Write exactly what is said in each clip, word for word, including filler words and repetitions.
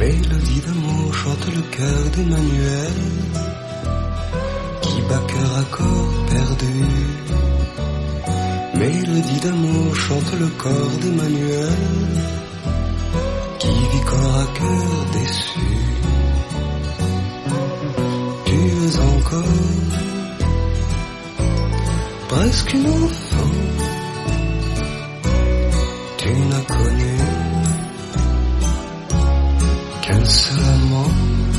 Mélodie d'amour chante le cœur d'Emmanuel, qui bat cœur à corps perdu. Mélodie d'amour chante le corps d'Emmanuel, qui vit corps à cœur déçu. Tu es encore presque une enfant, tu n'as connu qu'un seul amant.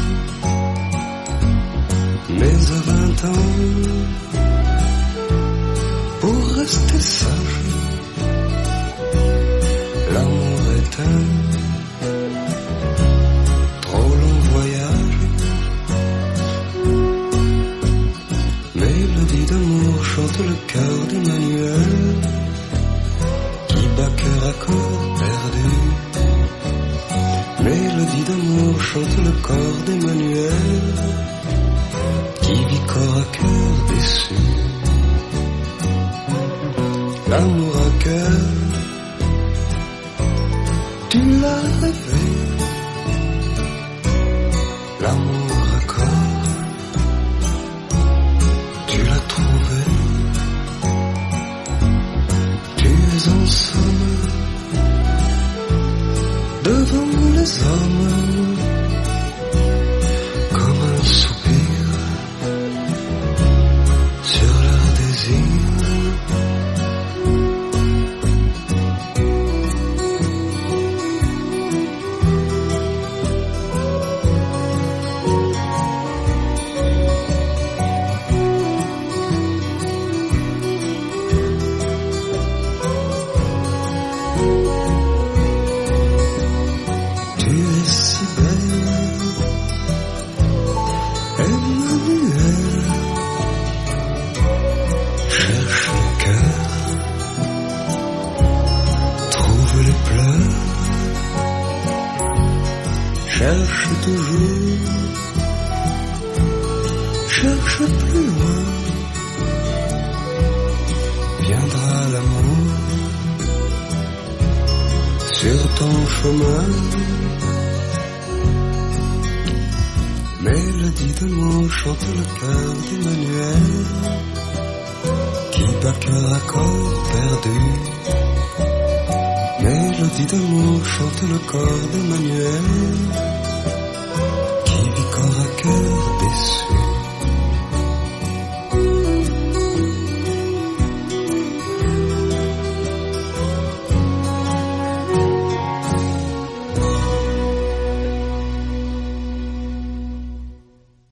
Mais à vingt ans, pour rester sage, l'amour est un trop long voyage. Mélodie d'amour chante le cœur d'Emmanuel, qui bat cœur à corps perdu. Mélodie d'amour chante le corps d'Emmanuel, qui vit corps à cœur déçu. L'amour à cœur, tu l'as rêvé. L'amour à corps, tu l'as trouvé. Tu es en somme devant les hommes, comme un soupir sur leur désir. Cherche toujours, cherche plus loin, viendra l'amour sur ton chemin. Mélodie d'amour chante le cœur d'Emmanuel, qui bat cœur à corps perdu. Mélodie d'amour chante le corps d'Emmanuel,